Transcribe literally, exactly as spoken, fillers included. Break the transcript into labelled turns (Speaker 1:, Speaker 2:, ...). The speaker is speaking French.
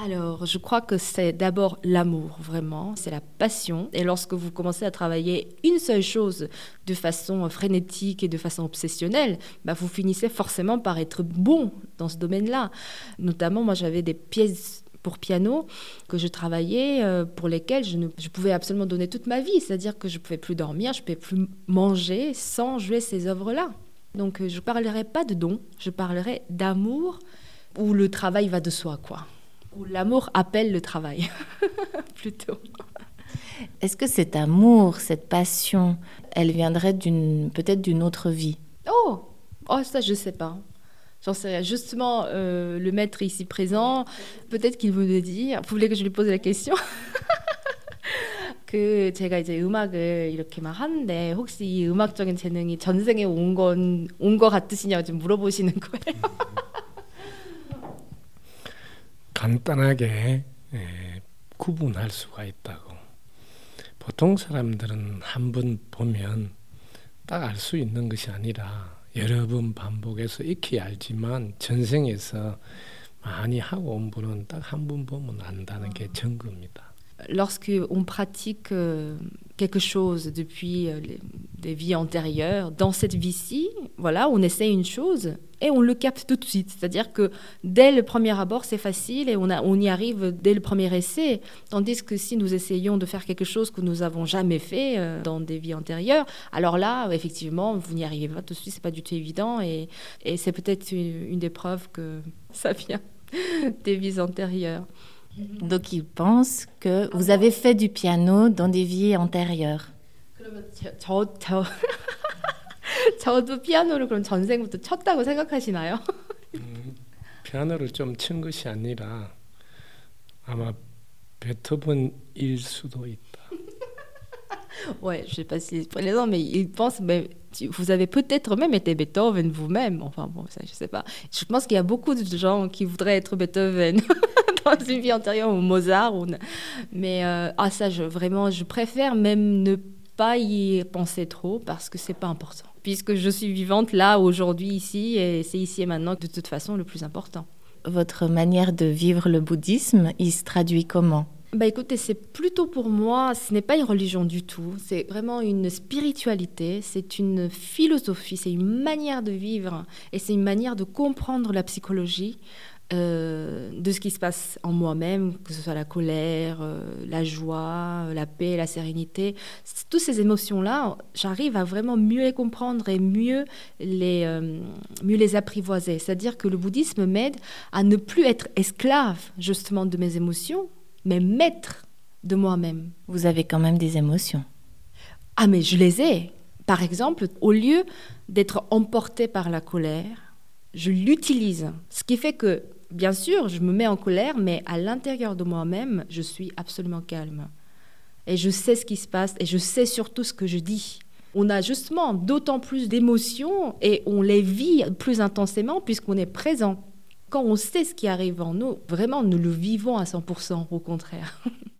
Speaker 1: Alors, je crois que c'est d'abord l'amour, vraiment, c'est la passion. Et lorsque vous commencez à travailler une seule chose de façon frénétique et de façon obsessionnelle, bah, vous finissez forcément par être bon dans ce domaine-là. Notamment, moi, j'avais des pièces pour piano que je travaillais, euh, pour lesquelles je, ne, je pouvais absolument donner toute ma vie. C'est-à-dire que je ne pouvais plus dormir, je ne pouvais plus manger sans jouer ces œuvres-là. Donc, je ne parlerai pas de don, je parlerai d'amour où le travail va de soi, quoi. Où l'amour appelle le travail, plutôt.
Speaker 2: Est-ce que cet amour, cette passion, elle viendrait d'une, peut-être d'une autre vie ?
Speaker 1: Oh, oh ça, je ne sais pas. J'en sais rien. Justement, euh, le maître ici présent, peut-être qu'il veut le dire. Vous voulez que je lui pose la question ? 그 제가 이제 음악을 이렇게 막 하는데 혹시 이 음악적인 재능이 전생에 온 건 온 거 같으시냐고 지금 물어보시는 거예요.
Speaker 3: 간단하게 예, 구분할 수가 있다고. 보통 사람들은 한 번 보면 딱 알 수 있는 것이 아니라 여러 번 반복해서 익히 알지만 전생에서 많이 하고 온 분은 딱 한 번 보면 안다는 게 전부입니다.
Speaker 1: Lorsque on pratique euh, quelque chose depuis euh, les, des vies antérieures, dans cette vie-ci, voilà, on essaie une chose et on le capte tout de suite. C'est-à-dire que dès le premier abord, c'est facile et on, a, on y arrive dès le premier essai. Tandis que si nous essayons de faire quelque chose que nous n'avons jamais fait euh, dans des vies antérieures, alors là, effectivement, vous n'y arrivez pas tout de suite, c'est pas du tout évident et, et c'est peut-être une, une des preuves que ça vient des vies antérieures.
Speaker 2: Donc il pense que vous avez fait du piano dans des vies antérieures.
Speaker 1: 그러면 저, 저, 저도 피아노를 그럼 전생부터 쳤다고 생각하시나요?
Speaker 3: 음, 피아노를 좀 친 것이 아니라 아마 베토벤일 수도 있다.
Speaker 1: Ouais, je sais pas si c'est présent, mais il pense, mais vous avez peut-être même été Beethoven vous-même. Enfin bon, ça, je sais pas. Je pense qu'il y a beaucoup de gens qui voudraient être Beethoven dans une vie antérieure ou Mozart. Ou... Mais euh, ah ça, je, vraiment, je préfère même ne pas y penser trop parce que c'est pas important. Puisque je suis vivante là, aujourd'hui, ici, et c'est ici et maintenant de toute façon le plus important.
Speaker 2: Votre manière de vivre le bouddhisme, il se traduit comment ?
Speaker 1: Bah écoutez, c'est plutôt pour moi, ce n'est pas une religion du tout, c'est vraiment une spiritualité, c'est une philosophie, c'est une manière de vivre et c'est une manière de comprendre la psychologie euh, de ce qui se passe en moi-même, que ce soit la colère, euh, la joie, la paix, la sérénité. Toutes ces émotions-là, j'arrive à vraiment mieux les comprendre et mieux les, euh, mieux les apprivoiser. C'est-à-dire que le bouddhisme m'aide à ne plus être esclave justement de mes émotions, mais maître de moi-même.
Speaker 2: Vous avez quand même des émotions.
Speaker 1: Ah, mais je les ai. Par exemple, au lieu d'être emportée par la colère, je l'utilise. Ce qui fait que, bien sûr, je me mets en colère, mais à l'intérieur de moi-même, je suis absolument calme. Et je sais ce qui se passe et je sais surtout ce que je dis. On a justement d'autant plus d'émotions et on les vit plus intensément puisqu'on est présent. Quand on sait ce qui arrive en nous, vraiment, nous le vivons à cent pour cent, au contraire.